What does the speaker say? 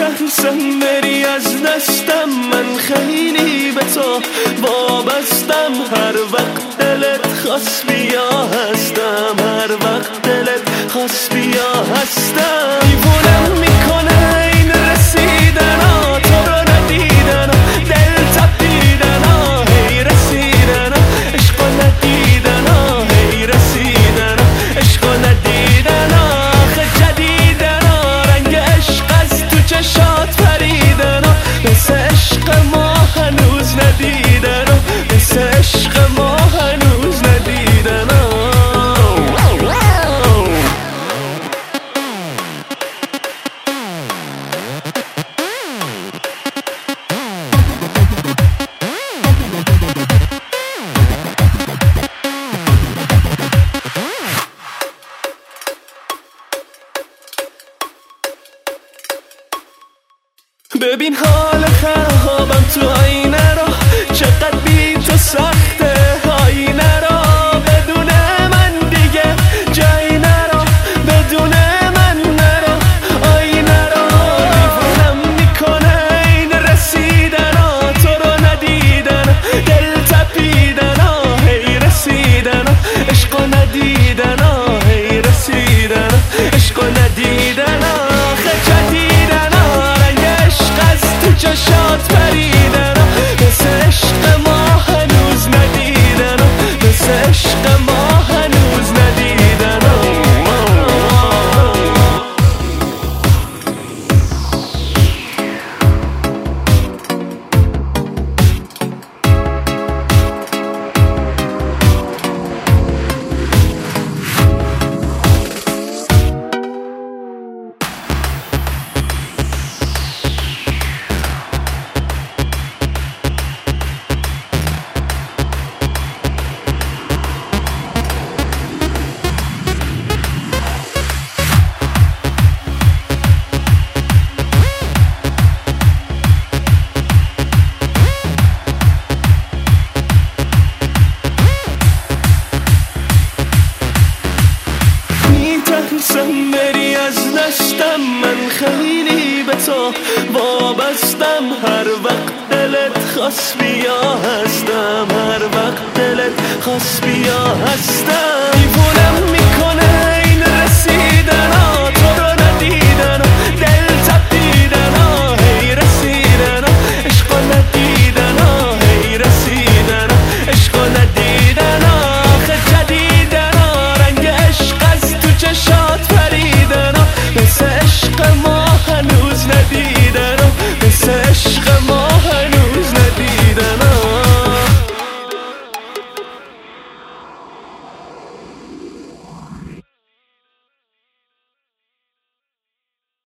میترسم بری از دستم، من خیلی به تو وابستم. هر وقت دلت خواست بیا هستم، هر وقت دلت خواست بیا هستم. دیوونم میکنه این رسیدن ها، تو رو ندیدن ها، دل تپیدن ها، هی رسیدن ها، عشق رو ندیدن ها، هی رسیدن ها، عشق رو ندیدن ها. آخه جدیدن ها، رنگ عشق از تو چشات پریدن ها، مثل عشق ما هنوز ندیدن ها، مثل عشق ما هنوز ندیدن ها. ببین حال خرابم تو آینه رو، چقدر بی تو سخته آینه رو. بدون من دیگه جایی نرو، بدون من نرو آینه رو. دیوونم میکنه این رسیدن ها، تو رو ندیدن، دل تپیدن ها، هی رسیدن ها، عشق رو ندیدن ها، هی رسیدن ها، عشق رو ندیدن ها. آخه جدیدن ها، رنگ عشق از تو چشات پریدن ها، مثل عشق ما هنوز ندیدن ها، مثل عشق ما هنوز ندیدن ها. میترسم بری از دستم، من خیلی به تو وابستم. هر وقت دلت خواست بیا هستم، هر وقت دلت خواست بیا هستم.